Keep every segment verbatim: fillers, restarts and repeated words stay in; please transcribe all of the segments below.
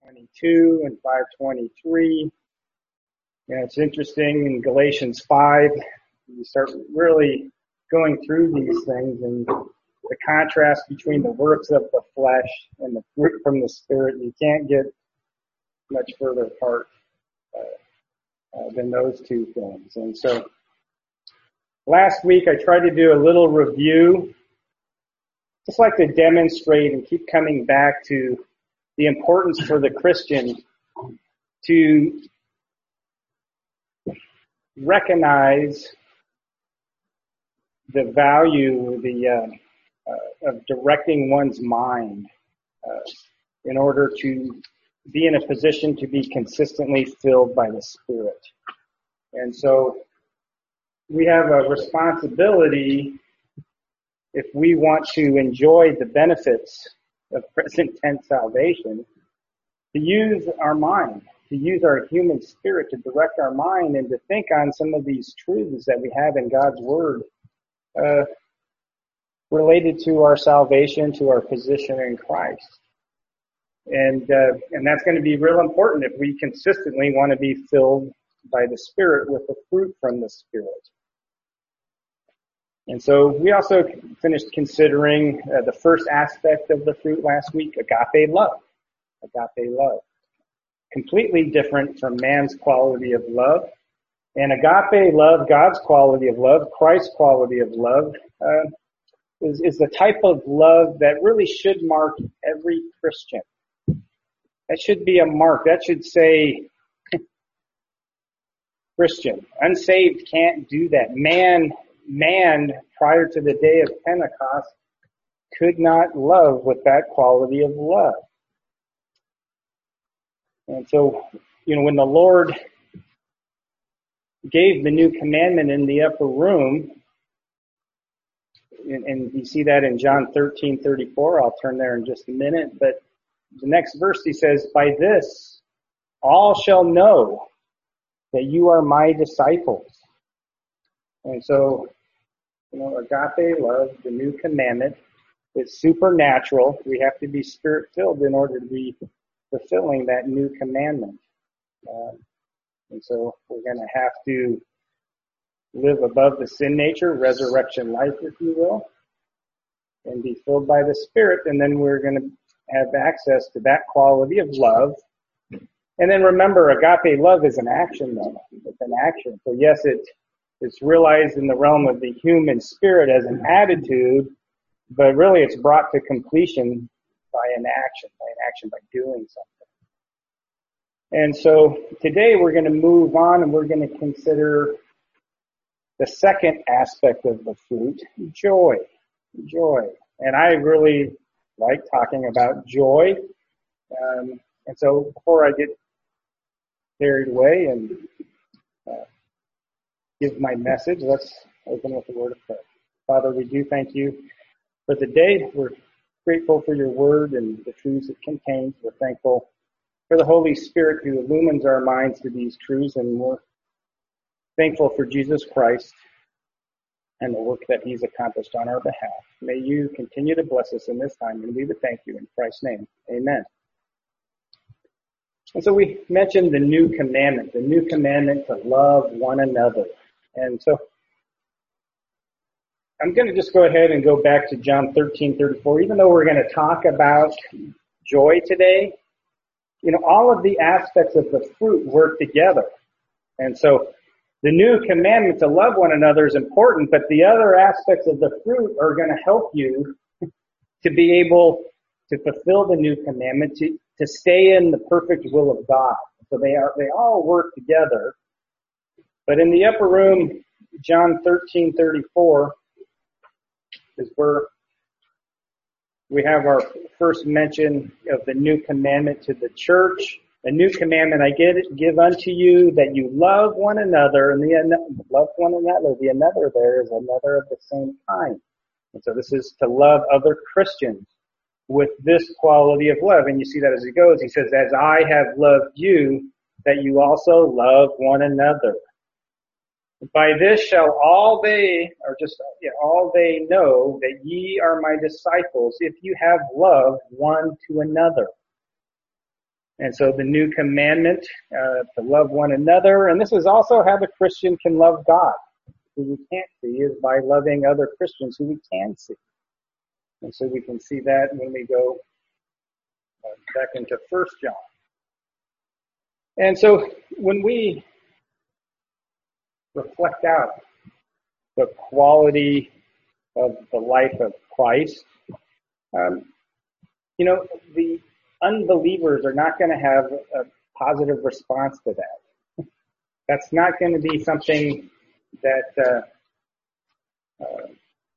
twenty-two and five twenty-three. You know, it's interesting in Galatians five, you start really going through these things and the contrast between the works of the flesh and the fruit from the Spirit. You can't get much further apart uh, uh, than those two things. And so last week I tried to do a little review, just like to demonstrate and keep coming back to the importance for the Christian to recognize the value the uh, uh, of directing one's mind uh, in order to be in a position to be consistently filled by the Spirit. And so we have a responsibility, if we want to enjoy the benefits of present tense salvation, to use our mind, to use our human spirit to direct our mind and to think on some of these truths that we have in God's Word uh, related to our salvation, to our position in Christ. And uh, and that's going to be real important if we consistently want to be filled by the Spirit with the fruit from the Spirit. And so we also finished considering uh, the first aspect of the fruit last week, agape love. Agape love. Completely different from man's quality of love. And agape love, God's quality of love, Christ's quality of love, uh, is, is the type of love that really should mark every Christian. That should be a mark. That should say, Christian. Unsaved can't do that. Man, man, prior to the day of Pentecost, could not love with that quality of love. And so, you know, when the Lord gave the new commandment in the upper room, and, and you see that in John thirteen thirty-four, I'll turn there in just a minute, but the next verse he says, by this all shall know that you are my disciples. And so, you know, agape love, the new commandment, is supernatural. We have to be Spirit-filled in order to be fulfilling that new commandment. Uh, and so we're going to have to live above the sin nature, resurrection life, if you will, and be filled by the Spirit. And then we're going to have access to that quality of love. And then remember, agape love is an action, though. It's an action. So yes, it, it's realized in the realm of the human spirit as an attitude, but really it's brought to completion by an action, by an action, by doing something. And so today we're going to move on and we're going to consider the second aspect of the fruit, joy. Joy. And I really like talking about joy. Um, and so before I get carried away and uh, give my message, let's open with a word of prayer. Father, we do thank you for the day. We're grateful for your word and the truths it contains. We're thankful for the Holy Spirit who illumines our minds to these truths, and we're thankful for Jesus Christ and the work that he's accomplished on our behalf. May you continue to bless us in this time, and we would thank you in Christ's name. Amen. And so we mentioned the new commandment, the new commandment to love one another. And so I'm going to just go ahead and go back to John thirteen thirty-four. Even though we're going to talk about joy today, you know, all of the aspects of the fruit work together. And so the new commandment to love one another is important, but the other aspects of the fruit are going to help you to be able to fulfill the new commandment, to, to stay in the perfect will of God. So they are, they all work together. But in the upper room, John thirteen thirty-four is where we have our first mention of the new commandment to the church. A new commandment I give, give unto you, that you love one another, and the love one another. The another there is another of the same kind. And so this is to love other Christians with this quality of love. And you see that as he goes, he says, as I have loved you, that you also love one another. By this shall all they, or just yeah, all they know that ye are my disciples, if you have love one to another. And so the new commandment, uh, to love one another, and this is also how the Christian can love God, who we can't see, is by loving other Christians who we can see. And so we can see that when we go uh, back into First John. And so when we reflect out the quality of the life of Christ, um, you know, the unbelievers are not going to have a positive response to that. That's not going to be something that uh, uh,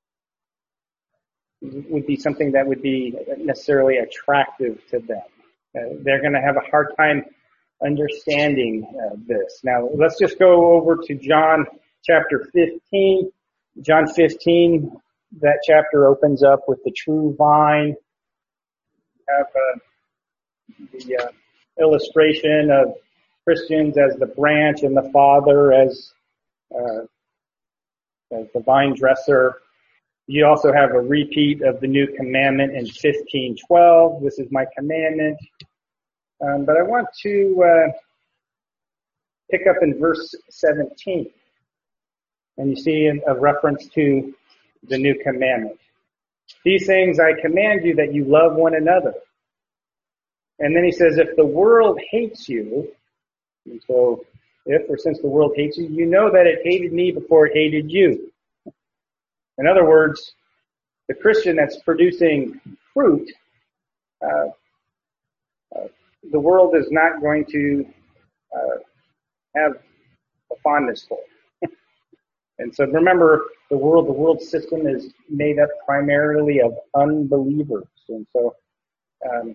would be something that would be necessarily attractive to them. Uh, they're going to have a hard time understanding uh, this. Now, let's just go over to John chapter fifteen. John fifteen, that chapter opens up with the true vine. Have uh, the uh, illustration of Christians as the branch and the Father as, uh, as the vine dresser. You also have a repeat of the new commandment in fifteen twelve. This is my commandment. Um, but I want to uh, pick up in verse seventeen. And you see a reference to the new commandment. These things I command you, that you love one another. And then he says, if the world hates you, and so if or since the world hates you, you know that it hated me before it hated you. In other words, the Christian that's producing fruit, uh, uh, the world is not going to uh, have a fondness for. And so remember, the world, the world system is made up primarily of unbelievers. And so, um,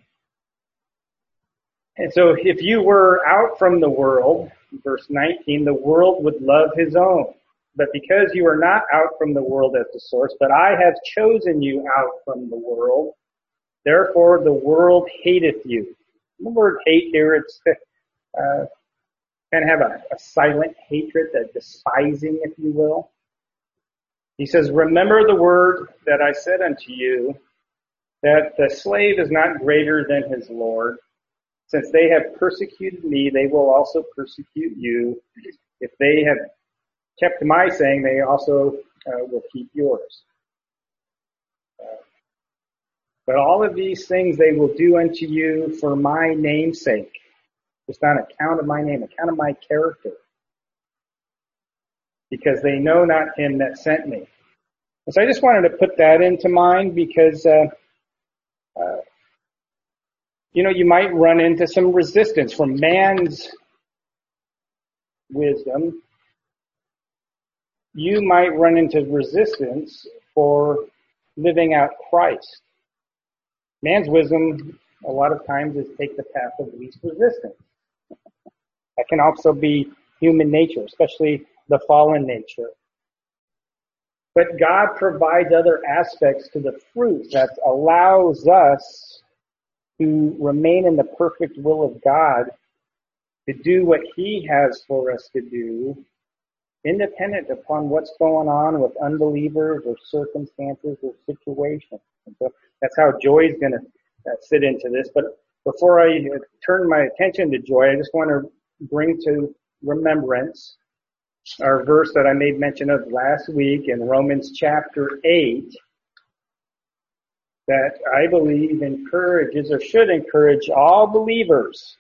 and so if you were out from the world, verse nineteen, the world would love his own. But because you are not out from the world as the source, but I have chosen you out from the world, therefore the world hateth you. The word hate here, it's uh, kind of have a, a silent hatred, a despising, if you will. He says, remember the word that I said unto you, that the slave is not greater than his Lord. Since they have persecuted me, they will also persecute you. If they have kept my saying, they also uh, will keep yours. Uh, but all of these things they will do unto you for my name's sake. Just on account of my name, account of my character. Because they know not him that sent me. And so I just wanted to put that into mind because, uh, uh, you know, you might run into some resistance from man's wisdom. You might run into resistance for living out Christ. Man's wisdom, a lot of times, is take the path of least resistance. That can also be human nature, especially the fallen nature. But God provides other aspects to the fruit that allows us to remain in the perfect will of God, to do what he has for us to do, independent upon what's going on with unbelievers or circumstances or situations. And so that's how joy is going to uh, fit into this. But before I turn my attention to joy, I just want to bring to remembrance our verse that I made mention of last week in Romans chapter eight, that I believe encourages or should encourage all believers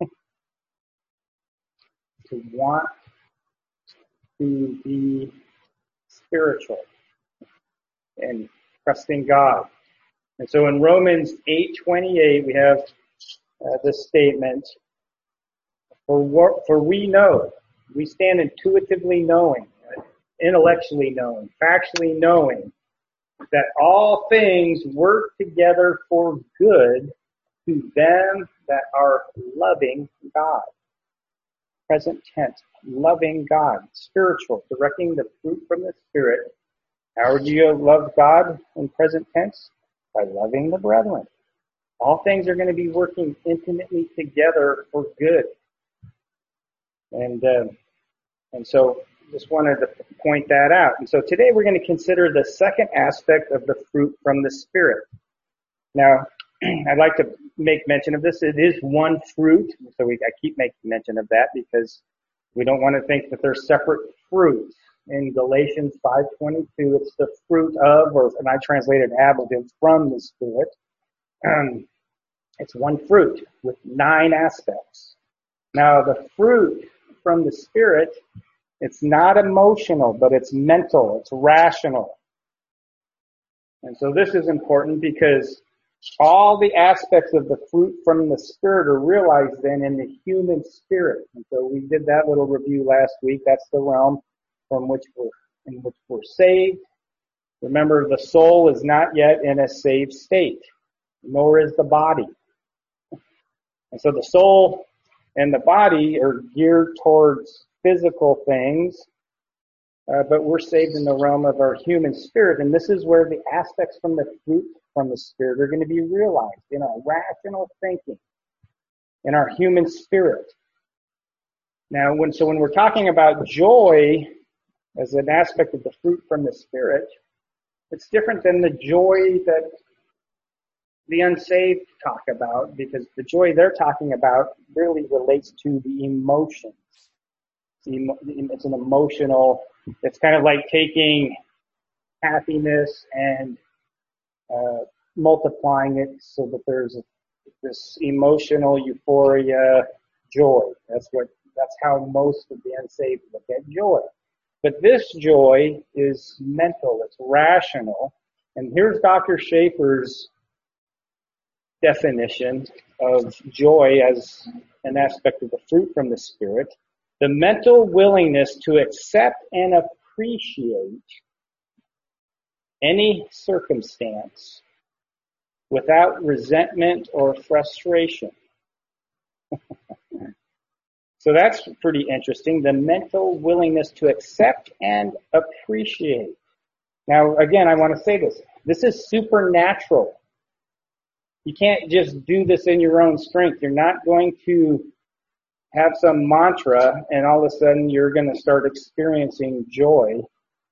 to want to be spiritual and trusting God. And so in Romans eight twenty-eight, we have uh, this statement, for, for we know, we stand intuitively knowing, intellectually knowing, factually knowing, that all things work together for good to them that are loving God. Present tense, loving God, spiritual, directing the fruit from the Spirit. How do you love God in present tense? By loving the brethren. All things are going to be working intimately together for good. And uh, and so just wanted to point that out. And so today we're going to consider the second aspect of the fruit from the Spirit. Now, I'd like to make mention of this. It is one fruit, so we, I keep making mention of that because we don't want to think that they're separate fruits. In Galatians five twenty-two, it's the fruit of, or and I translated abundance from the Spirit. Um, it's one fruit with nine aspects. Now, the fruit from the Spirit, it's not emotional, but it's mental, it's rational. And so this is important because all the aspects of the fruit from the Spirit are realized then in the human spirit. And so we did that little review last week. That's the realm from which we're, in which we're saved. Remember, the soul is not yet in a saved state, nor is the body. And so the soul and the body are geared towards physical things, uh, but we're saved in the realm of our human spirit. And this is where the aspects from the fruit from the Spirit are going to be realized in our rational thinking, in our human spirit. Now, when so when we're talking about joy as an aspect of the fruit from the Spirit, it's different than the joy that the unsaved talk about, because the joy they're talking about really relates to the emotions. It's an emotional, it's kind of like taking happiness and uh, multiplying it so that there's a, this emotional euphoria joy. That's what, that's how most of the unsaved look at joy. But this joy is mental, it's rational. And here's Doctor Schaeffer's definition of joy as an aspect of the fruit from the Spirit. The mental willingness to accept and appreciate any circumstance without resentment or frustration. So that's pretty interesting. The mental willingness to accept and appreciate. Now, again, I want to say this. This is supernatural. You can't just do this in your own strength. You're not going to have some mantra and all of a sudden you're going to start experiencing joy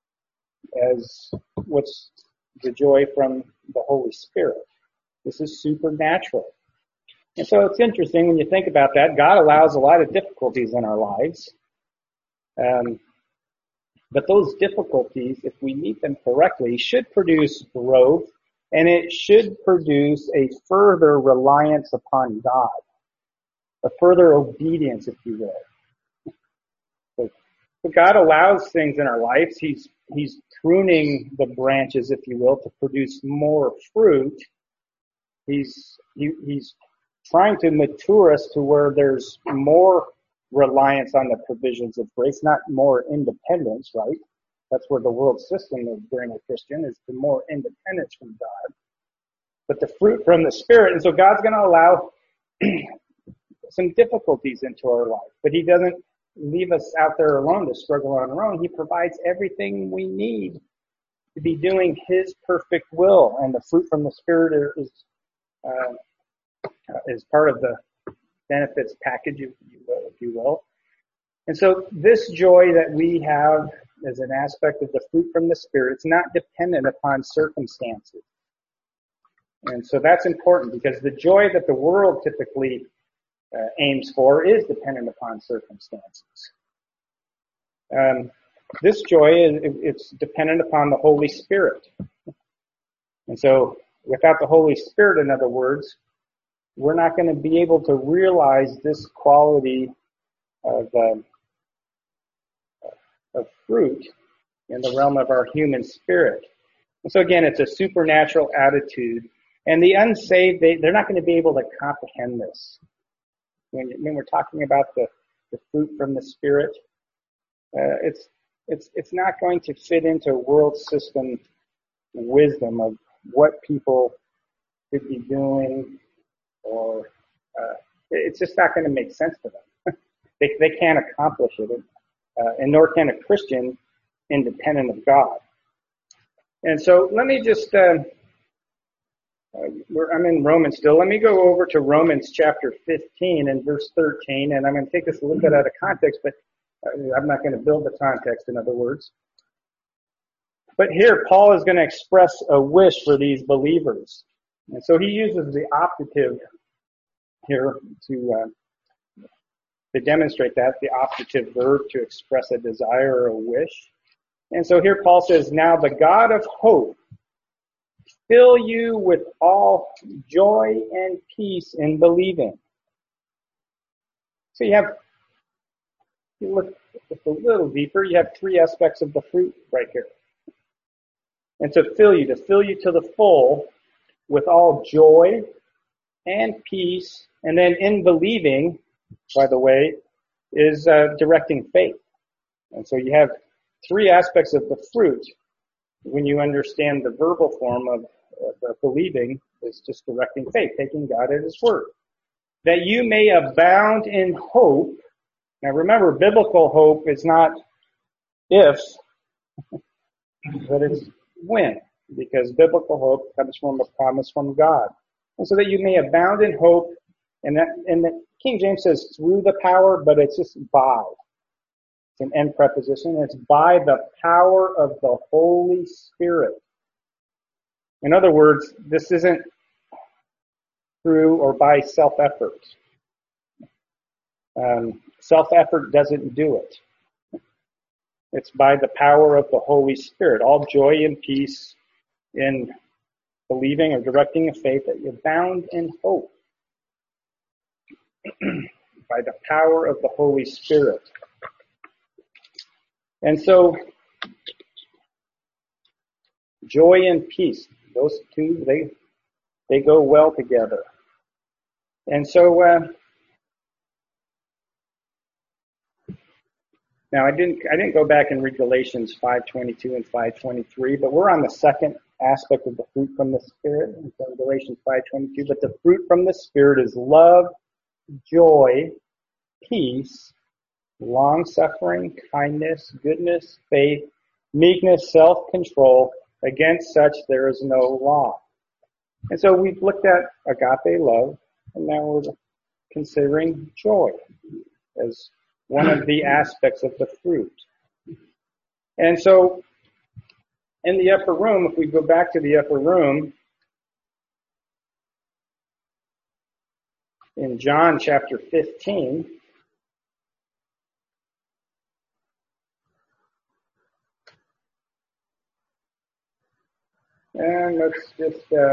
as what's the joy from the Holy Spirit. This is supernatural. And so it's interesting when you think about that. God allows a lot of difficulties in our lives. Um, but those difficulties, if we meet them correctly, should produce growth, and it should produce a further reliance upon God, a further obedience, if you will. So, so God allows things in our lives. He's He's pruning the branches, if you will, to produce more fruit. He's he, he's trying to mature us to where there's more reliance on the provisions of grace, not more independence, right? That's where the world system of being a Christian is, the more independence from God. But the fruit from the Spirit, and so God's going to allow some difficulties into our life, but He doesn't leave us out there alone to struggle on our own. He provides everything we need to be doing His perfect will, and the fruit from the Spirit is uh, is part of the benefits package, if you will, if you will. And so this joy that we have as an aspect of the fruit from the Spirit, it's not dependent upon circumstances. And so that's important, because the joy that the world typically uh, aims for is dependent upon circumstances. Um, this joy, is it's dependent upon the Holy Spirit. And so without the Holy Spirit, in other words, we're not going to be able to realize this quality of, um, of fruit in the realm of our human spirit. And so again, it's a supernatural attitude. And the unsaved, they, they're not going to be able to comprehend this. When, when we're talking about the, the fruit from the Spirit, uh, it's, it's, it's not going to fit into world system wisdom of what people should be doing, or uh, it's just not going to make sense to them. they, they can't accomplish it, uh, and nor can a Christian independent of God. And so let me just, uh, uh, we're, I'm in Romans still. Let me go over to Romans chapter fifteen and verse thirteen, and I'm going to take this a little bit out of context, but uh, I'm not going to build the context, in other words. But here, Paul is going to express a wish for these believers. And so he uses the optative here to uh, to demonstrate that, the optative verb to express a desire or a wish. And so here Paul says, now the God of hope fill you with all joy and peace in believing. So you have, you look just a little deeper, you have three aspects of the fruit right here. And to fill you, to fill you to the full with all joy and peace. And then in believing, by the way, is uh, directing faith. And so you have three aspects of the fruit. When you understand the verbal form of uh, believing, is just directing faith, taking God at His word. That you may abound in hope. Now remember, biblical hope is not if, but it's when. Because biblical hope comes from a promise from God. And so that you may abound in hope. And that, and the King James says through the power, but it's just by. It's an end preposition. It's by the power of the Holy Spirit. In other words, this isn't through or by self-effort. Um, self-effort doesn't do it. It's by the power of the Holy Spirit. All joy and peace in believing or directing a faith, that you abound in hope. By the power of the Holy Spirit. And so, joy and peace, those two, they they go well together. And so, uh, now I didn't I didn't go back and read Galatians five twenty-two and five twenty-three, but we're on the second aspect of the fruit from the Spirit. And so Galatians five twenty-two, but the fruit from the Spirit is love, joy, peace, long-suffering, kindness, goodness, faith, meekness, self-control. Against such there is no law. And so we've looked at agape love, and now we're considering joy as one of the aspects of the fruit. And so in the upper room, if we go back to the upper room, in John chapter fifteen, and let's just, uh,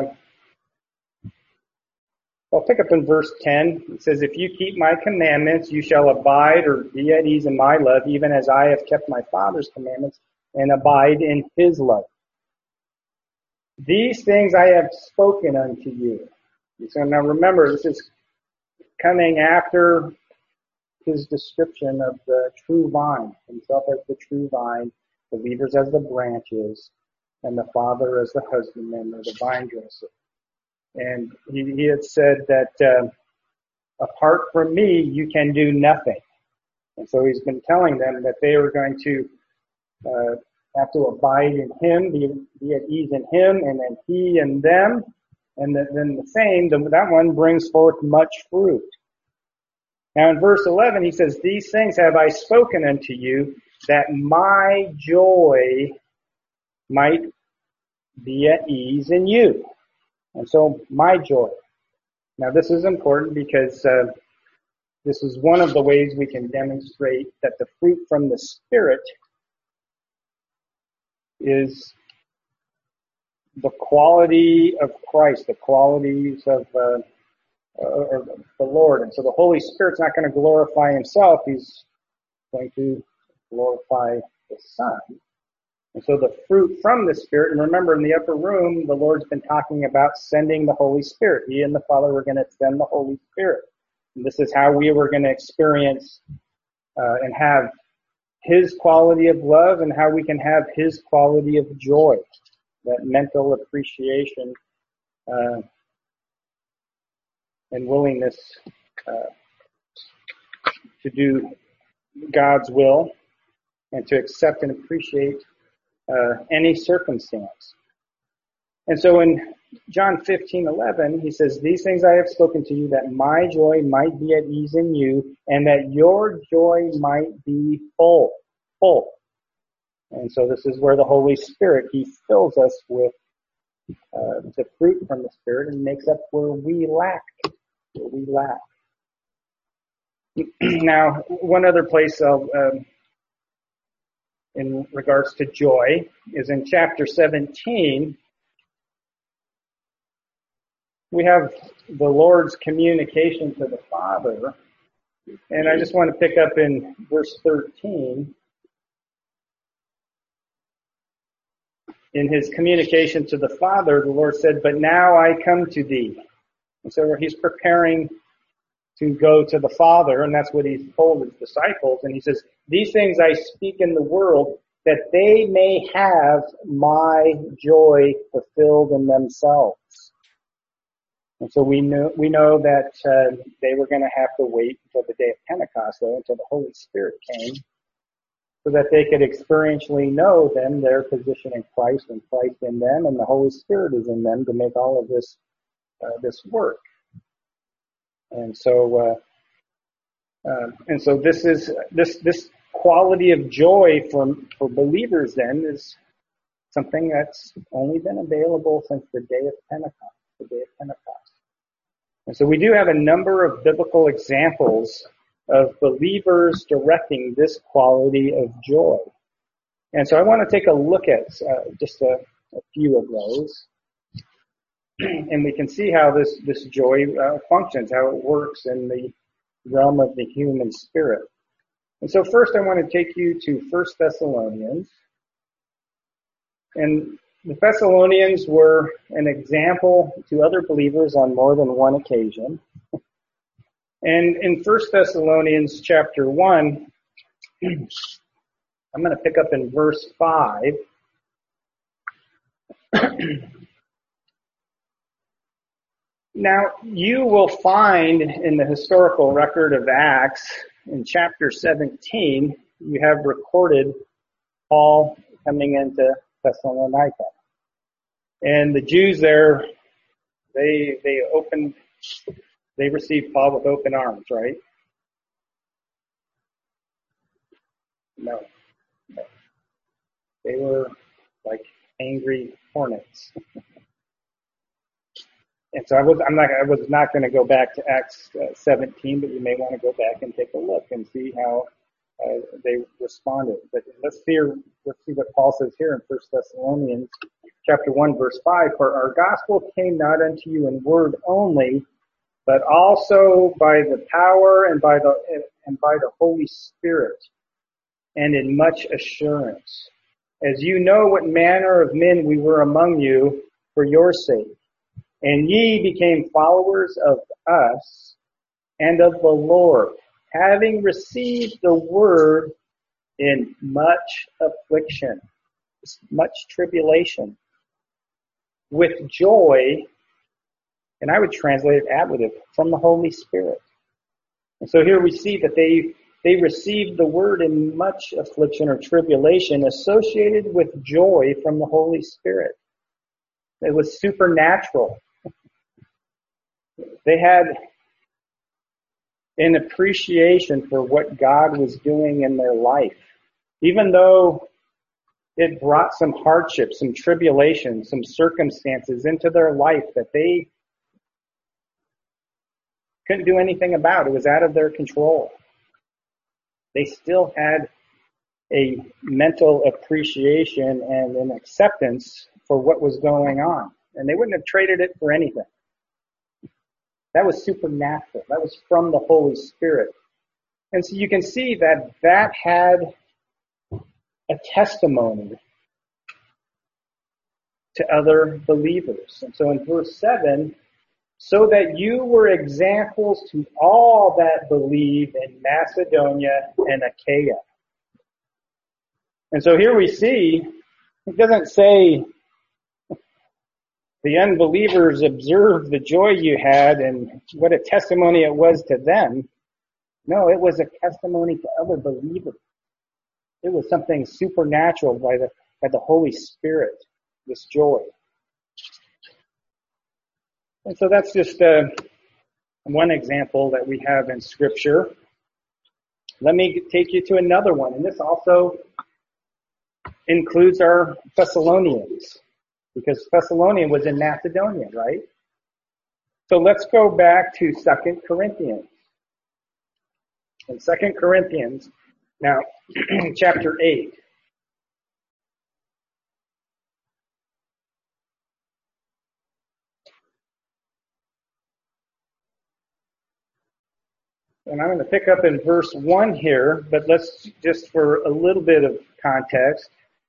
I'll pick up in verse ten. It says, if you keep my commandments, you shall abide or be at ease in my love, even as I have kept my Father's commandments and abide in his love. These things I have spoken unto you. So now remember, this is coming after his description of the true vine, himself as the true vine, believers as the branches, and the Father as the husbandman or the vine dresser. And he, he had said that uh, apart from me, you can do nothing. And so he's been telling them that they are going to uh, have to abide in him, be, be at ease in him, and then he and them. And then the same, that one brings forth much fruit. Now in verse eleven, he says, these things have I spoken unto you, that my joy might be at ease in you. And so, my joy. Now this is important because uh, this is one of the ways we can demonstrate that the fruit from the Spirit is the quality of Christ, the qualities of uh, uh, the Lord. And so the Holy Spirit's not going to glorify himself. He's going to glorify the Son. And so the fruit from the Spirit, and remember in the upper room, the Lord's been talking about sending the Holy Spirit. He and the Father were going to send the Holy Spirit. And this is how we were going to experience uh, and have his quality of love and how we can have his quality of joy, that mental appreciation uh, and willingness uh, to do God's will and to accept and appreciate Uh, any circumstance. And so in John fifteen eleven, he says, these things I have spoken to you, that my joy might be at ease in you, and that your joy might be full. Full. And so this is where the Holy Spirit, he fills us with uh, the fruit from the Spirit and makes up where we lack, where we lack. Now, one other place I'll, um, in regards to joy is in chapter seventeen. We have the Lord's communication to the Father, and I just want to pick up in verse thirteen. In his communication to the Father, the Lord said, "But now I come to thee." And so he's preparing to go to the Father, and that's what he's told his disciples. And he says, "These things I speak in the world, that they may have my joy fulfilled in themselves." And so we know we know that uh, they were going to have to wait until the day of Pentecost, though, until the Holy Spirit came, so that they could experientially know then their position in Christ and Christ in them, and the Holy Spirit is in them to make all of this uh, this work. And so, uh, uh, and so this is this this quality of joy for for believers then is something that's only been available since the day of Pentecost, the day of Pentecost. And so we do have a number of biblical examples of believers directing this quality of joy. And so I want to take a look at uh, just a, a few of those. And we can see how this, this joy uh, functions, how it works in the realm of the human spirit. And so first I want to take you to First Thessalonians. And the Thessalonians were an example to other believers on more than one occasion. And in First Thessalonians chapter one, I'm going to pick up in verse five. Now, you will find in the historical record of Acts, in chapter seventeen, you have recorded Paul coming into Thessalonica. And the Jews there, they they opened, they received Paul with open arms, right? No. no. They were like angry hornets. And so I was I'm not I was not going to go back to Acts uh, seventeen, but you may want to go back and take a look and see how uh, they responded. But let's see let's see what Paul says here in First Thessalonians chapter one, verse five. "For our gospel came not unto you in word only, but also by the power and by the and by the Holy Spirit, and in much assurance, as you know what manner of men we were among you for your sake. And ye became followers of us and of the Lord, having received the word in much affliction," much tribulation, "with joy," and I would translate it adlative, "from the Holy Spirit." And so here we see that they they received the word in much affliction or tribulation associated with joy from the Holy Spirit. It was supernatural. They had an appreciation for what God was doing in their life. Even though it brought some hardship, some tribulation, some circumstances into their life that they couldn't do anything about. It was out of their control. They still had a mental appreciation and an acceptance for what was going on. And they wouldn't have traded it for anything. That was supernatural. That was from the Holy Spirit. And so you can see that that had a testimony to other believers. And so in verse seven, "So that you were examples to all that believe in Macedonia and Achaia." And so here we see, it doesn't say the unbelievers observed the joy you had and what a testimony it was to them. No, it was a testimony to other believers. It was something supernatural by the by the Holy Spirit, this joy. And so that's just uh, one example that we have in Scripture. Let me take you to another one, and this also includes our Thessalonians. because Thessalonica was in Macedonia, right? So let's go back to Second Corinthians. In Second Corinthians, now, chapter eight. And I'm going to pick up in verse one here, but let's just for a little bit of context.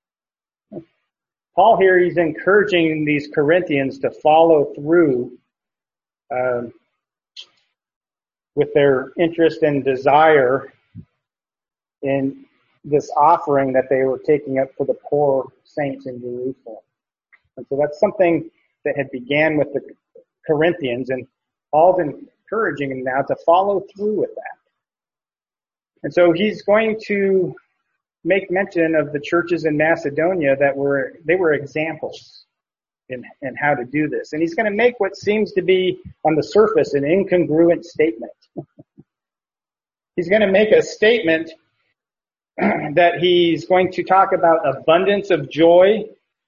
Paul here, he's encouraging these Corinthians to follow through um, with their interest and desire in this offering that they were taking up for the poor saints in Jerusalem. And so that's something that had began with the Corinthians, and Paul's encouraging them now to follow through with that. And so he's going to make mention of the churches in Macedonia that were, they were examples in, in how to do this. And he's going to make what seems to be on the surface an incongruent statement. He's going to make a statement that he's going to talk about abundance of joy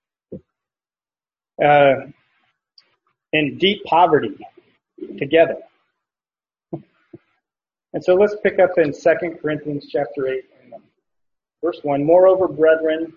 uh, and deep poverty together. And so let's pick up in Second Corinthians chapter eight, verse one. Moreover, brethren,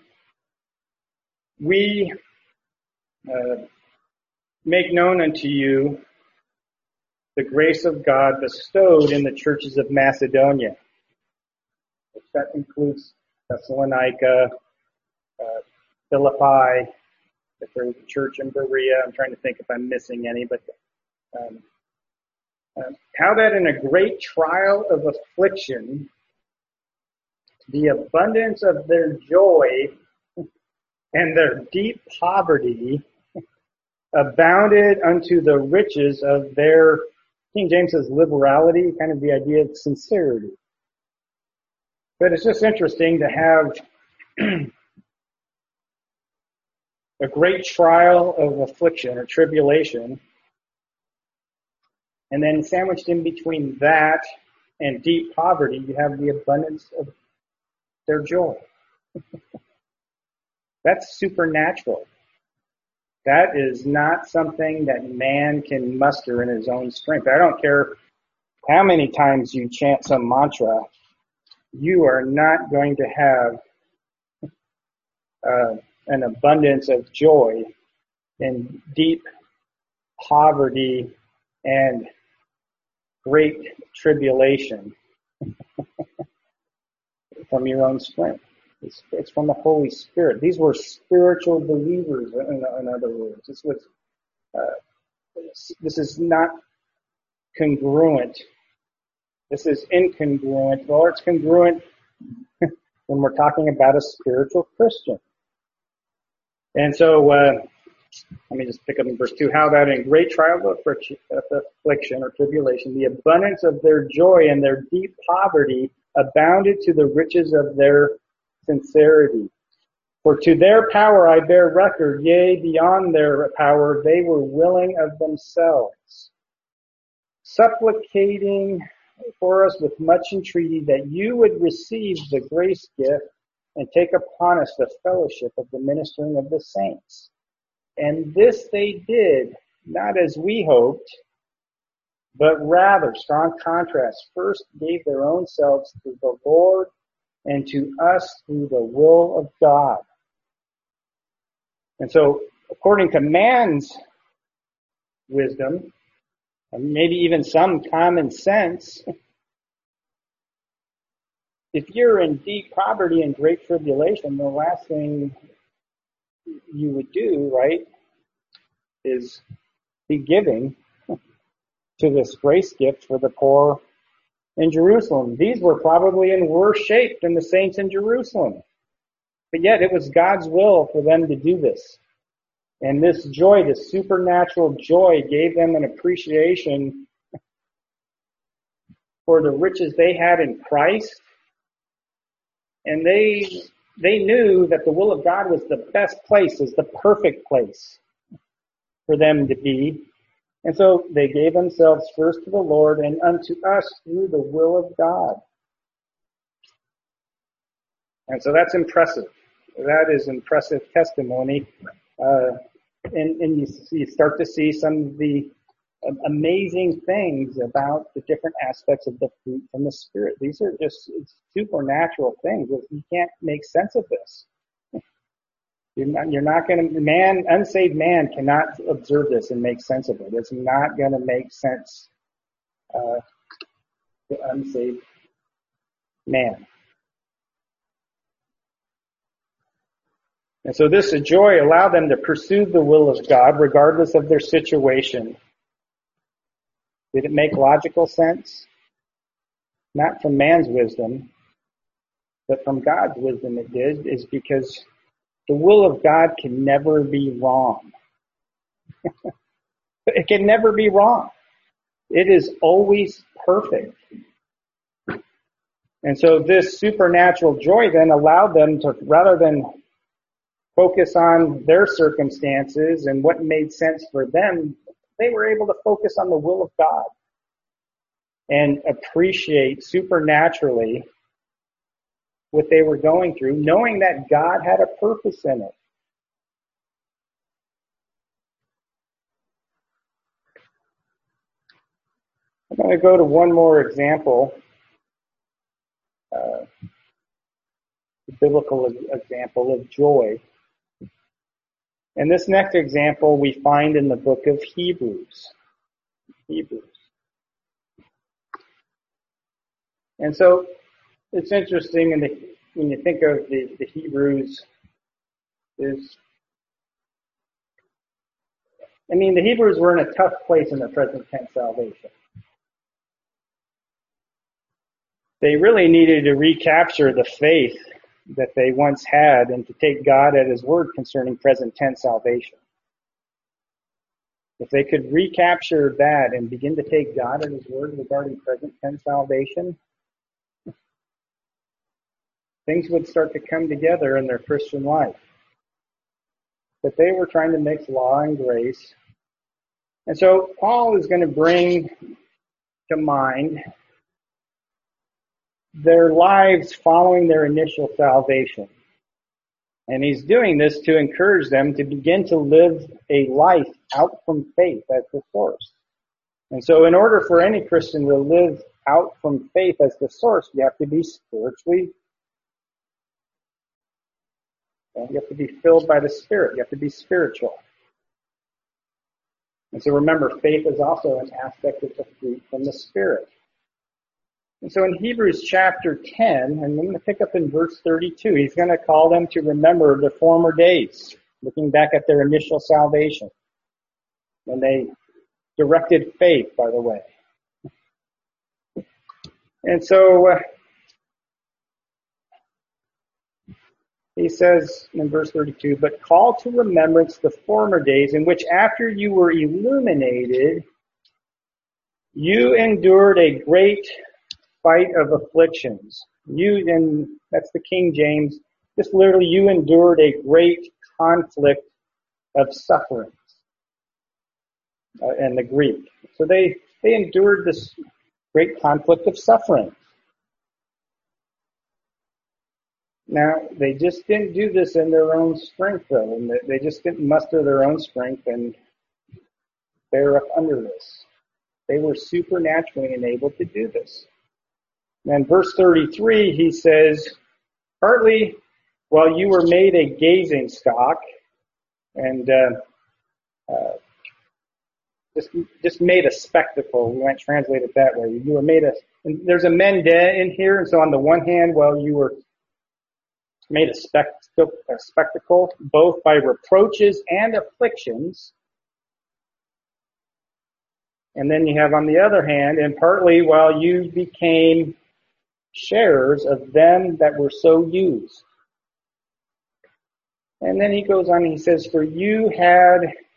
we uh, make known unto you the grace of God bestowed in the churches of Macedonia. That includes Thessalonica, uh, Philippi, if there was a church in Berea. I'm trying to think if I'm missing any, but um, uh, how that in a great trial of affliction, the abundance of their joy and their deep poverty abounded unto the riches of their, King James says liberality, kind of the idea of sincerity. But it's just interesting to have a great trial of affliction or tribulation, and then sandwiched in between that and deep poverty, you have the abundance of their joy. That's supernatural. That is not something that man can muster in his own strength. I don't care how many times you chant some mantra, you are not going to have uh, an abundance of joy and deep poverty and great tribulation from your own strength. It's, it's from the Holy Spirit. These were spiritual believers, in, in other words. This was, uh, this is not congruent. This is incongruent. Well, it's congruent when we're talking about a spiritual Christian. And so, uh, let me just pick up in verse two. How that in great trial of affliction or tribulation, the abundance of their joy and their deep poverty abounded to the riches of their sincerity. For to their power I bear record, yea, beyond their power, they were willing of themselves, supplicating for us with much entreaty that you would receive the grace gift and take upon us the fellowship of the ministering of the saints. And this they did, not as we hoped, but rather, strong contrast, first gave their own selves to the Lord and to us through the will of God. And so, according to man's wisdom, and maybe even some common sense, if you're in deep poverty and great tribulation, the last thing you would do, right, is be giving to this grace gift for the poor in Jerusalem. These were probably in worse shape than the saints in Jerusalem. But yet it was God's will for them to do this. And this joy, this supernatural joy, gave them an appreciation for the riches they had in Christ. And they they knew that the will of God was the best place, is the perfect place for them to be. And so they gave themselves first to the Lord and unto us through the will of God. And so that's impressive. That is impressive testimony. Uh, and, and you, you start to see some of the amazing things about the different aspects of the fruit from the Spirit. These are just supernatural things. You can't make sense of this. You're not, you're not going to, man, unsaved man cannot observe this and make sense of it. It's not going to make sense uh, to unsaved man. And so this joy allowed them to pursue the will of God regardless of their situation. Did it make logical sense? Not from man's wisdom, but from God's wisdom it did, is because the will of God can never be wrong. It can never be wrong. It is always perfect. And so this supernatural joy then allowed them to, rather than focus on their circumstances and what made sense for them, they were able to focus on the will of God and appreciate supernaturally what they were going through, knowing that God had a purpose in it. I'm going to go to one more example, uh, a biblical example of joy. And this next example we find in the book of Hebrews. Hebrews. And so it's interesting in the, when you think of the, the Hebrews is, I mean, the Hebrews were in a tough place in their present tense salvation. They really needed to recapture the faith that they once had and to take God at His word concerning present tense salvation. If they could recapture that and begin to take God at His word regarding present tense salvation, things would start to come together in their Christian life. But they were trying to mix law and grace. And so Paul is going to bring to mind their lives following their initial salvation. And he's doing this to encourage them to begin to live a life out from faith as the source. And so in order for any Christian to live out from faith as the source, you have to be spiritually, you have to be filled by the Spirit. You have to be spiritual. And so remember, faith is also an aspect of the fruit from the Spirit. And so in Hebrews chapter ten, and I'm going to pick up in verse thirty-two, he's going to call them to remember the former days, looking back at their initial salvation, when they directed faith, by the way. And so uh, he says in verse thirty-two, but call to remembrance the former days in which after you were illuminated, you endured a great fight of afflictions. You, and that's the King James, just literally you endured a great conflict of sufferings, uh, in the Greek. So they, they endured this great conflict of suffering. Now, they just didn't do this in their own strength, though, and they just didn't muster their own strength and bear up under this. They were supernaturally enabled to do this. And verse thirty-three, he says, partly while you were made a gazing stock, and uh, uh, just just made a spectacle. We might translate it that way. You were made a, and there's a men de in here, and so on the one hand, while you were made a, spect- a spectacle, both by reproaches and afflictions. And then you have on the other hand, and partly while you became sharers of them that were so used. And then he goes on, he says, for you had,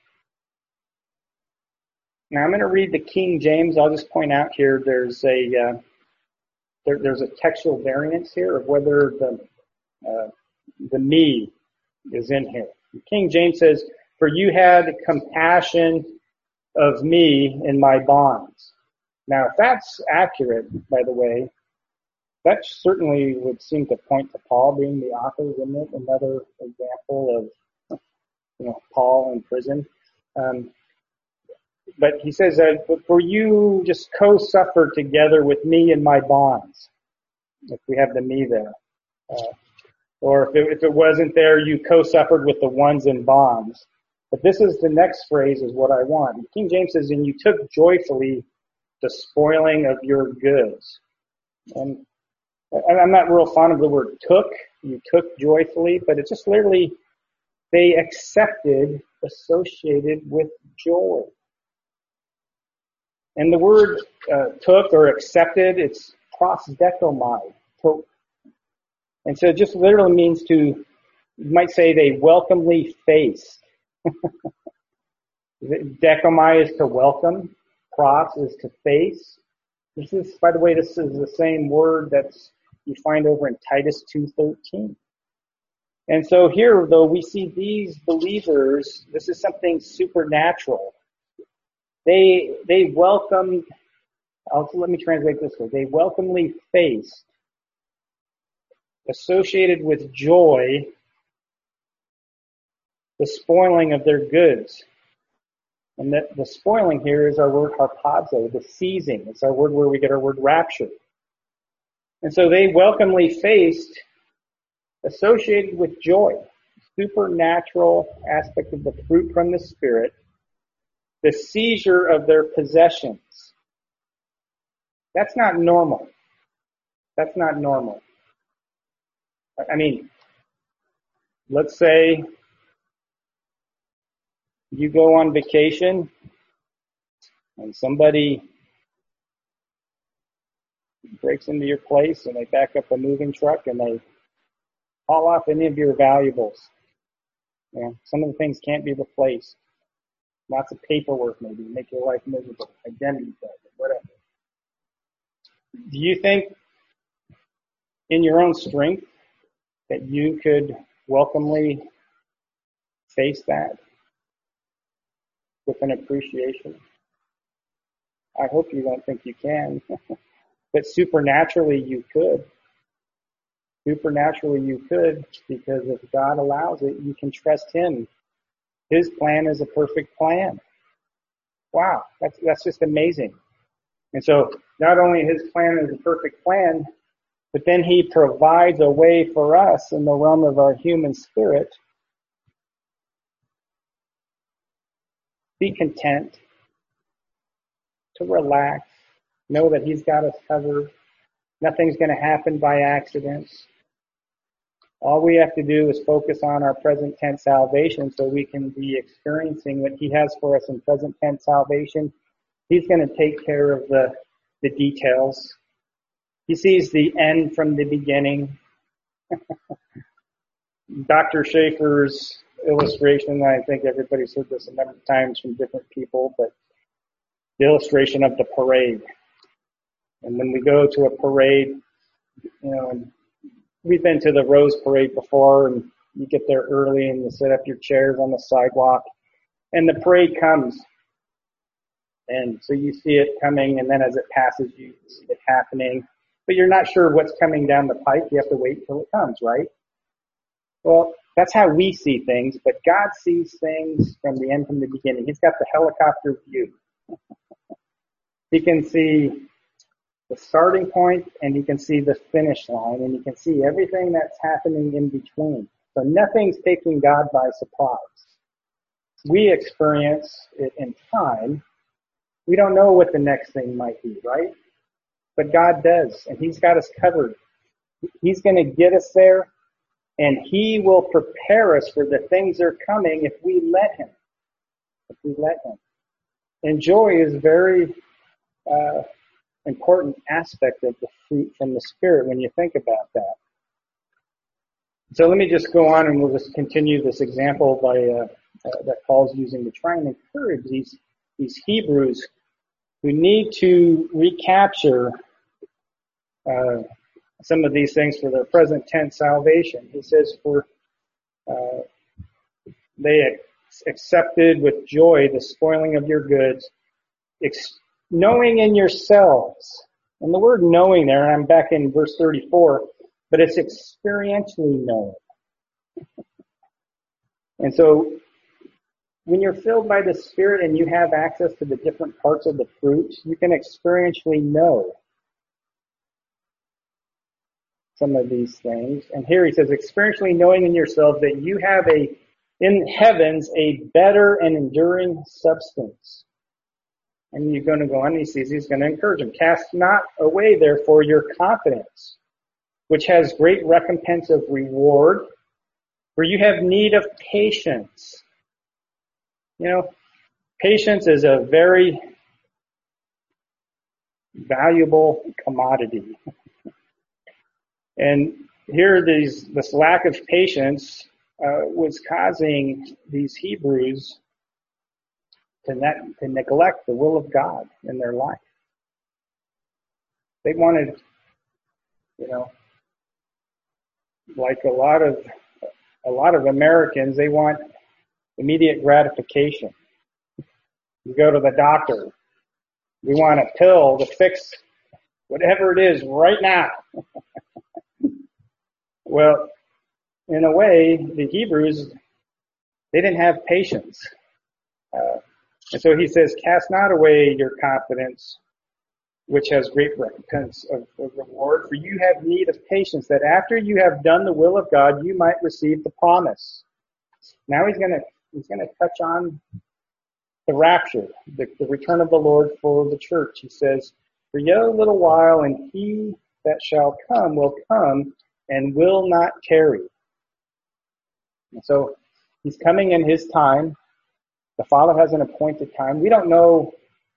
now I'm going to read the King James. I'll just point out here, there's a, uh, there, there's a textual variance here of whether the, uh, the me is in here. The King James says, for you had compassion of me in my bonds. Now, if that's accurate, by the way, that certainly would seem to point to Paul being the author, wouldn't it? Another example of you know, Paul in prison. Um, but he says that, but for you just co-suffer together with me in my bonds. If we have the me there. Uh, or if it, if it wasn't there, you co-suffered with the ones in bonds. But this is the next phrase is what I want. King James says, and you took joyfully the spoiling of your goods. And I'm not real fond of the word took. You took joyfully, but it just literally, they accepted associated with joy. And the word uh, took or accepted, it's prosdekomai. And so it just literally means to, you might say they welcomely faced. Dekomai is to welcome. Pros is to face. This is, by the way, this is the same word that's you find over in Titus two thirteen. And so here, though, we see these believers, this is something supernatural. They, they welcomed, also let me translate this way, they welcomely faced, associated with joy, the spoiling of their goods. And the, the spoiling here is our word harpazo, the seizing. It's our word where we get our word rapture. And so they welcomely faced, associated with joy, supernatural aspect of the fruit from the Spirit, the seizure of their possessions. That's not normal. That's not normal. I mean, let's say you go on vacation and somebody breaks into your place and they back up a moving truck and they haul off any of your valuables. You know, some of the things can't be replaced. Lots of paperwork maybe, make your life miserable, identity theft, whatever. Do you think in your own strength that you could welcomely face that with an appreciation? I hope you don't think you can. But supernaturally you could. Supernaturally you could, because if God allows it, you can trust Him. His plan is a perfect plan. Wow, that's that's just amazing. And so not only His plan is a perfect plan, but then He provides a way for us in the realm of our human spirit. Be content, to relax, know that He's got us covered. Nothing's going to happen by accident. All we have to do is focus on our present tense salvation so we can be experiencing what He has for us in present tense salvation. He's going to take care of the, the details. He sees the end from the beginning. Doctor Schaefer's illustration, I think everybody's heard this a number of times from different people, but the illustration of the parade. And when we go to a parade, you know, and we've been to the Rose Parade before, and you get there early and you set up your chairs on the sidewalk, and the parade comes. And so you see it coming, and then as it passes, you see it happening. But you're not sure what's coming down the pike. You have to wait until it comes, right? Well, that's how we see things, but God sees things from the end, from the beginning. He's got the helicopter view. He can see the starting point, and you can see the finish line, and you can see everything that's happening in between. So nothing's taking God by surprise. We experience it in time. We don't know what the next thing might be, right? But God does, and He's got us covered. He's going to get us there, and He will prepare us for the things that are coming if we let Him. If we let Him. And joy is very uh, important aspect of the fruit from the Spirit when you think about that. So let me just go on and we'll just continue this example by uh, uh, that Paul's using to try and encourage these these Hebrews who need to recapture uh, some of these things for their present tense salvation. He says, for uh, they accepted with joy the spoiling of your goods, ex- knowing in yourselves. And the word knowing there, and I'm back in verse thirty-four, but it's experientially known. And so when you're filled by the Spirit and you have access to the different parts of the fruit, you can experientially know some of these things. And here he says, experientially knowing in yourselves that you have a, in heavens, a better and enduring substance. And you're going to go on, and he sees he's going to encourage him. Cast not away, therefore, your confidence, which has great recompense of reward, for you have need of patience. You know, patience is a very valuable commodity. And here, these, this lack of patience uh, was causing these Hebrews to, ne- to neglect the will of God in their life. They wanted, you know, like a lot of a lot of Americans, they want immediate gratification. You go to the doctor, we want a pill to fix whatever it is right now. Well, in a way, the Hebrews, they didn't have patience. Uh, and so he says, cast not away your confidence, which has great recompense of, of reward, for you have need of patience, that after you have done the will of God, you might receive the promise. Now he's gonna, he's gonna touch on the rapture, the, the return of the Lord for the church. He says, for yet a little while, and he that shall come will come and will not tarry. And so he's coming in his time. The Father has an appointed time. We don't know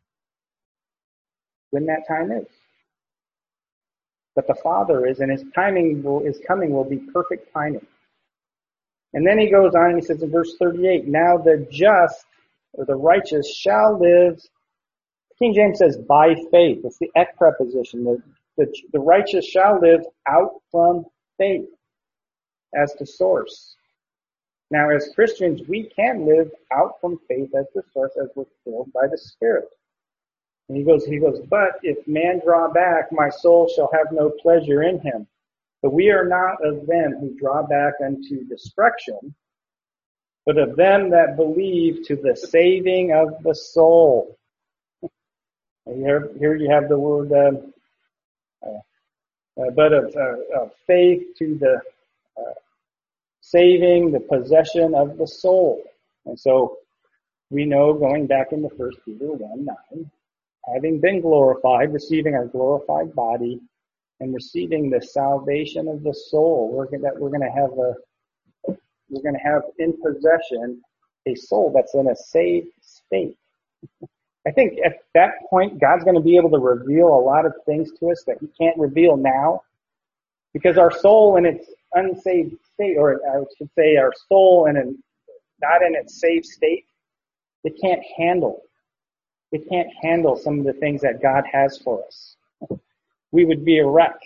when that time is. But the Father is, and his timing will, his coming will be perfect timing. And then he goes on and he says in verse thirty-eight, now the just or the righteous shall live. King James says by faith. It's the ek preposition. The, the, the righteous shall live out from faith as the source. Now as Christians, we can live out from faith as the source as we're filled by the Spirit. And he goes, he goes, but if man draw back, my soul shall have no pleasure in him. But we are not of them who draw back unto destruction, but of them that believe to the saving of the soul. And here, here you have the word, um, uh, uh, but of, uh, of faith to the uh, saving, the possession of the soul. And so we know, going back into First Peter one nine, having been glorified, receiving our glorified body, and receiving the salvation of the soul, we're going that we're going to have a we're going to have in possession a soul that's in a saved state. I think at that point, God's going to be able to reveal a lot of things to us that He can't reveal now, because our soul in its unsaved state, or I should say, our soul in a not in its saved state, it can't handle. It can't handle some of the things that God has for us. We would be a wreck.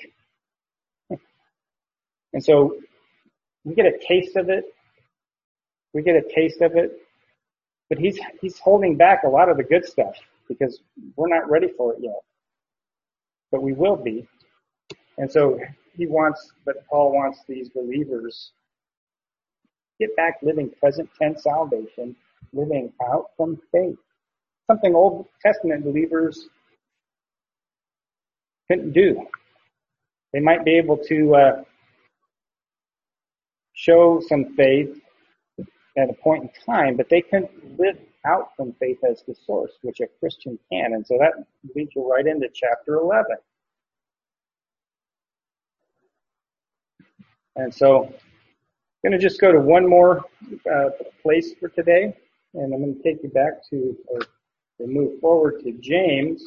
And so we get a taste of it. We get a taste of it. But he's he's holding back a lot of the good stuff because we're not ready for it yet. But we will be. And so he wants, but Paul wants these believers to get back living present tense salvation, living out from faith. Something Old Testament believers couldn't do. They might be able to uh, show some faith at a point in time, but they couldn't live out from faith as the source, which a Christian can. And so that leads you right into chapter eleven. And so I'm going to just go to one more uh, place for today, and I'm going to take you back to, or to move forward to James.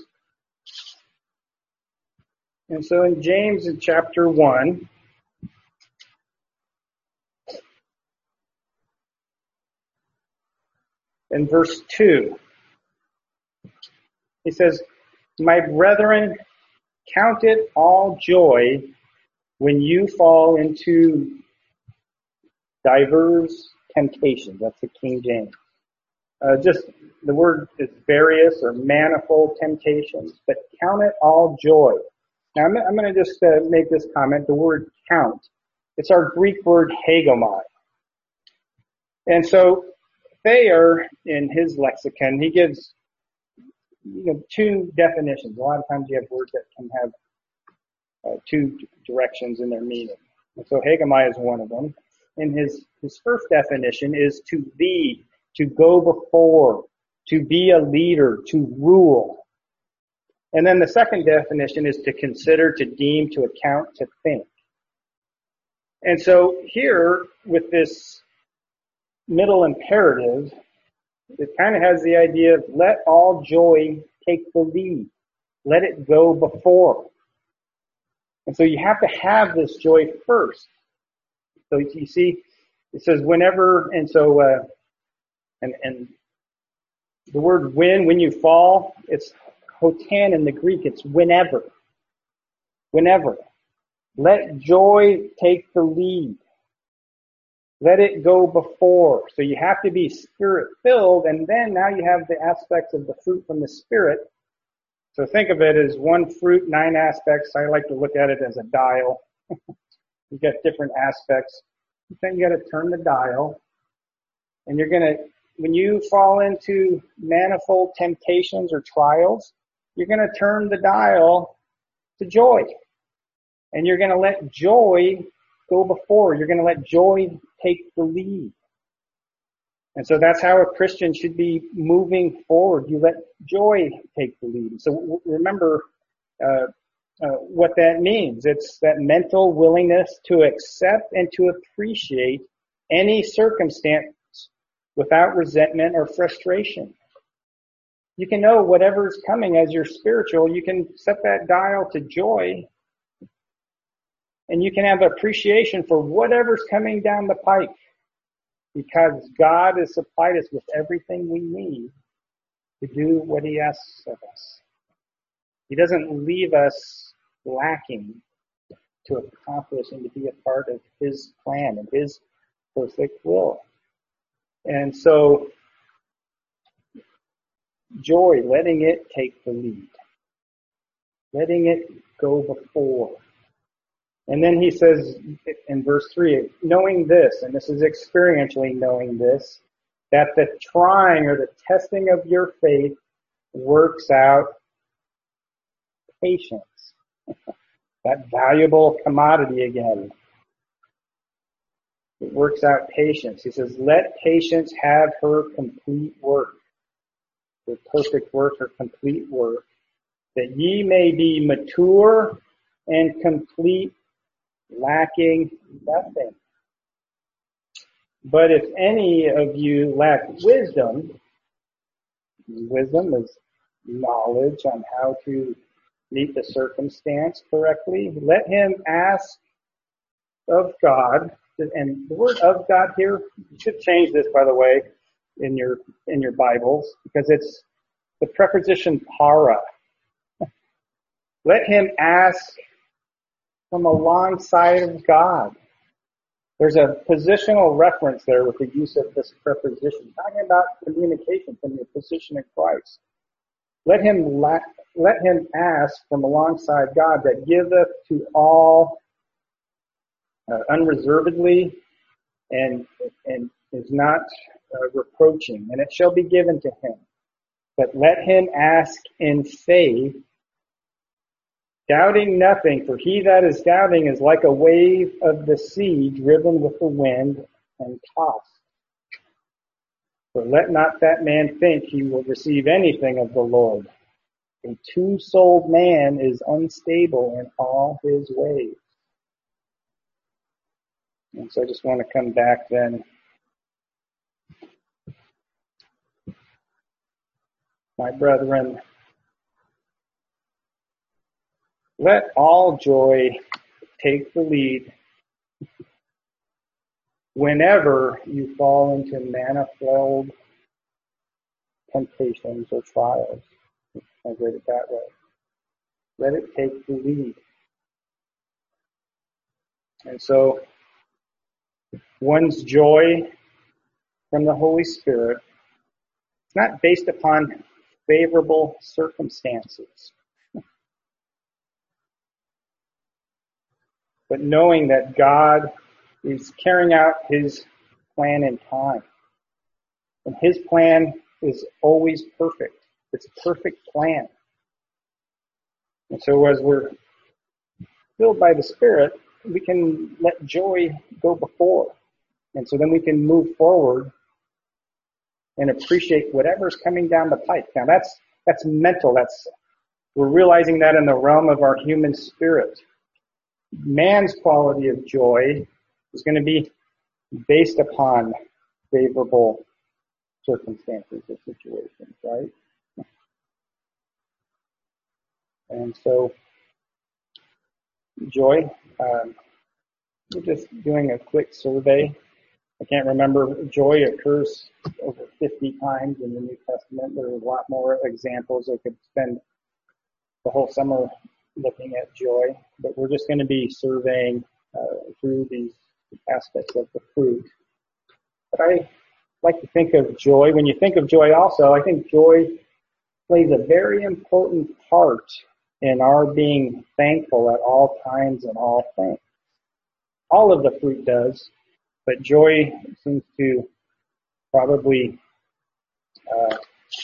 And so in James in chapter one, in verse two, he says, my brethren, count it all joy when you fall into diverse temptations. That's the King James. Uh, just the word is various or manifold temptations, but count it all joy. Now I'm, I'm going to just uh, make this comment. The word count, it's our Greek word hagomai. And so Thayer, in his lexicon, he gives you know two definitions. A lot of times you have words that can have uh, two directions in their meaning. And so hegemai is one of them. And his, his first definition is to lead, to go before, to be a leader, to rule. And then the second definition is to consider, to deem, to account, to think. And so here, with this middle imperative, it kind of has the idea of let all joy take the lead. Let it go before. And so you have to have this joy first. So you see, it says whenever, and so, uh, and, and the word when, when you fall, it's hotan in the Greek, it's whenever. Whenever. Let joy take the lead. Let it go before. So you have to be spirit filled, and then now you have the aspects of the fruit from the Spirit. So think of it as one fruit, nine aspects. I like to look at it as a dial. You've got different aspects. Then you got to turn the dial. And you're going to, when you fall into manifold temptations or trials, you're going to turn the dial to joy. And you're going to let joy go before. You're going to let joy take the lead. And so that's how a Christian should be moving forward. You let joy take the lead. So remember uh, uh, what that means. It's that mental willingness to accept and to appreciate any circumstance without resentment or frustration. You can know whatever's coming as you're spiritual. You can set that dial to joy, and you can have appreciation for whatever's coming down the pike, because God has supplied us with everything we need to do what He asks of us. He doesn't leave us lacking to accomplish and to be a part of His plan and His perfect will. And so, joy, letting it take the lead. Letting it go before. And then he says in verse three, knowing this, and this is experientially knowing this, that the trying or the testing of your faith works out patience. That valuable commodity again. It works out patience. He says, let patience have her complete work. Her perfect work, her complete work. That ye may be mature and complete, lacking nothing. But if any of you lack wisdom, wisdom is knowledge on how to meet the circumstance correctly, let him ask of God. And the word of God here, you should change this, by the way, in your in your Bibles, because it's the preposition para. Let him ask from alongside of God. There's a positional reference there with the use of this preposition, talking about communication from your position in Christ. Let him la- let him ask from alongside God that giveth to all uh, unreservedly and and is not uh, reproaching, and it shall be given to him. But let him ask in faith, doubting nothing, for he that is doubting is like a wave of the sea driven with the wind and tossed. For let not that man think he will receive anything of the Lord. A two-souled man is unstable in all his ways. And so I just want to come back then. My brethren, let all joy take the lead whenever you fall into manifold temptations or trials. I read it that way. Let it take the lead. And so, one's joy from the Holy Spirit is not based upon favorable circumstances, but knowing that God is carrying out His plan in time. And his plan is always perfect. It's a perfect plan. And so as we're filled by the Spirit, we can let joy go before. And so then we can move forward and appreciate whatever's coming down the pipe. Now that's, that's mental. That's, we're realizing that in the realm of our human spirit. Man's quality of joy is going to be based upon favorable circumstances or situations, right? And so, joy, um, we're just doing a quick survey. I can't remember, joy occurs over fifty times in the New Testament. There are a lot more examples. I could spend the whole summer looking at joy, but we're just going to be surveying uh, through these aspects of the fruit. But I like to think of joy. When you think of joy also, I think joy plays a very important part in our being thankful at all times and all things. All of the fruit does, but joy seems to probably uh,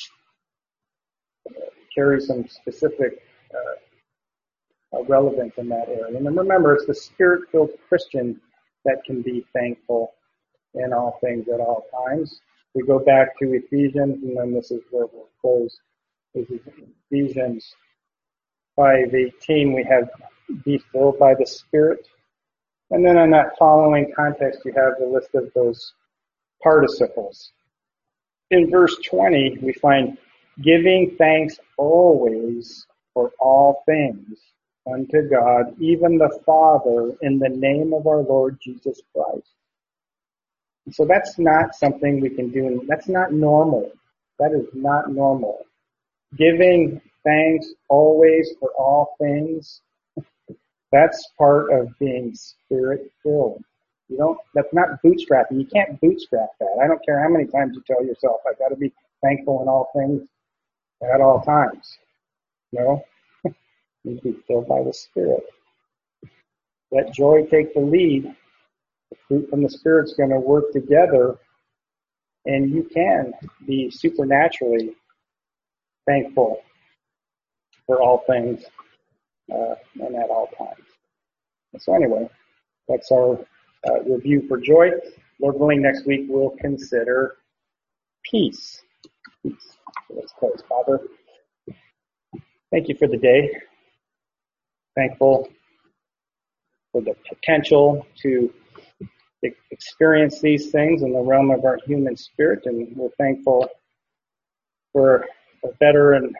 carry some specific uh, relevance in that area. And then remember, it's the Spirit-filled Christian that can be thankful in all things at all times. We go back to Ephesians, and then this is where we'll close. This is Ephesians five eighteen. We have be filled by the Spirit. And then in that following context, you have the list of those participles. In verse twenty, we find giving thanks always for all things unto God, even the Father, in the name of our Lord Jesus Christ. And so that's not something we can do. That's not normal. That is not normal. Giving thanks always for all things, that's part of being Spirit-filled. You don't, that's not bootstrapping. You can't bootstrap that. I don't care how many times you tell yourself, I've got to be thankful in all things at all times. No. You need to be filled by the Spirit. Let joy take the lead. The fruit from the Spirit's going to work together, and you can be supernaturally thankful for all things uh, and at all times. And so anyway, that's our uh, review for joy. Lord willing, next week we'll consider peace. Peace. So let's close. Father, thank you for the day. Thankful for the potential to experience these things in the realm of our human spirit, and we're thankful for a better and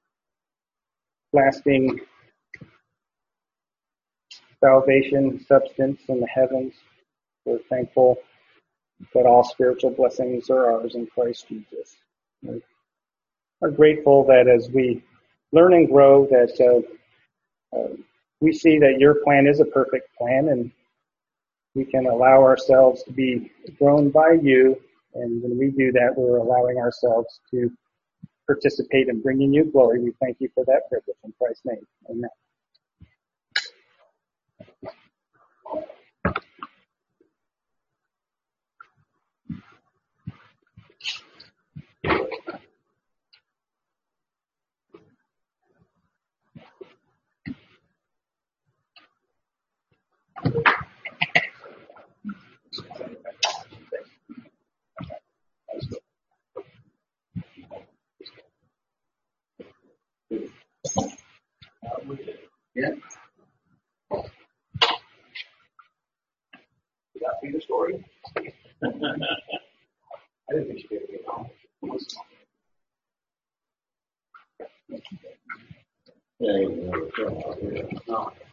lasting salvation substance in the heavens. We're thankful that all spiritual blessings are ours in Christ Jesus. We are grateful that as we learn and grow, that uh, uh, we see that your plan is a perfect plan, and we can allow ourselves to be grown by you. And when we do that, we're allowing ourselves to participate in bringing you glory. We thank you for that privilege in Christ's name. Amen. Yeah. Did that see the story? I didn't think you did it. Yeah, yeah, yeah.